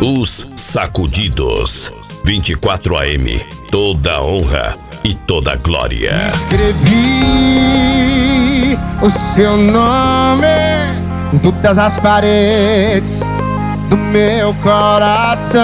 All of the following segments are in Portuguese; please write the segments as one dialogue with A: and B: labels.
A: Os Sacudidos. 24 AM. Toda honra e toda glória.
B: Escrevi o seu nome em todas as paredes do meu coração.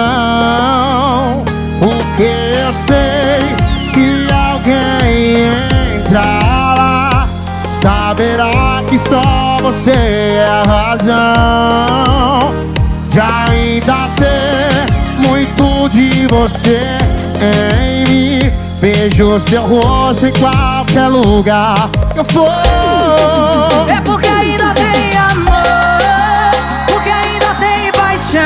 B: Porque eu sei, se alguém entrar lá, saberá que só você é a razão de ainda ter muito de você em mim. Vejo seu rosto em qualquer lugar que eu for.
C: É porque ainda tem amor, porque ainda tem paixão.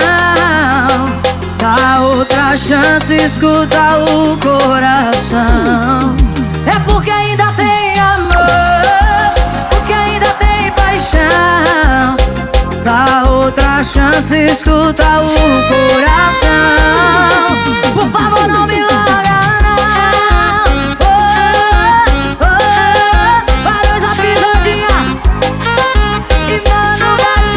C: Dá outra chance, escuta o coração. É porque ainda tem amor, porque ainda tem paixão. Dá outra chance, escuta o coração. Por favor, não me larga, não. Oh, oh, Barões da Pisadinha e Mano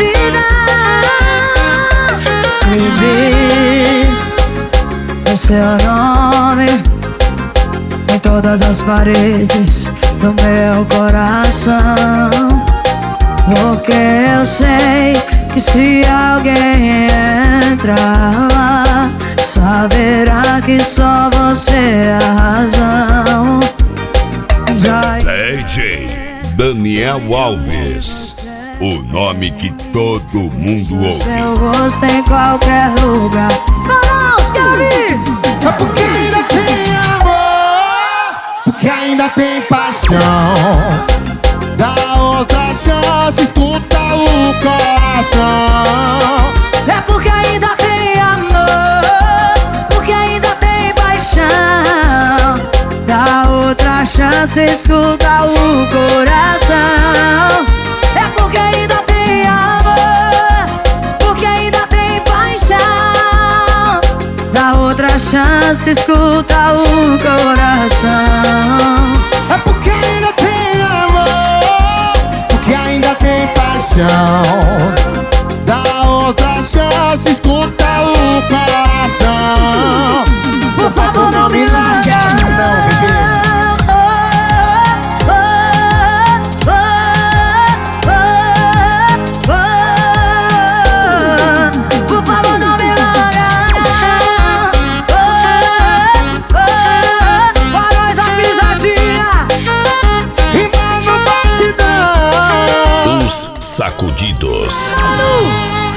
C: Batidão. Escrevi o seu nome em todas as paredes do meu coração. Porque eu sei que se alguém entrar lá, saberá que só você é a razão.
D: DJ Daniel Alves, o nome que todo mundo ouve.
C: Seu rosto em qualquer lugar. Vamos, Gabi!
B: É porque ainda tem amor, porque ainda tem paixão. Dá outra chance, escuta o coração.
C: É porque ainda tem amor, porque ainda tem paixão. Dá outra chance, escuta o coração. É porque ainda tem amor, porque ainda tem paixão. Dá outra chance, escuta o coração.
B: É porque ainda tem amor, porque ainda tem paixão. Dá outra chance, escuta o coração.
C: Por favor, não me larga,
B: não, bebê.
C: Por favor, não me larga. Barões da Pisadinha
B: E Mano Batidão.
A: Os Sacudidos.
C: Mano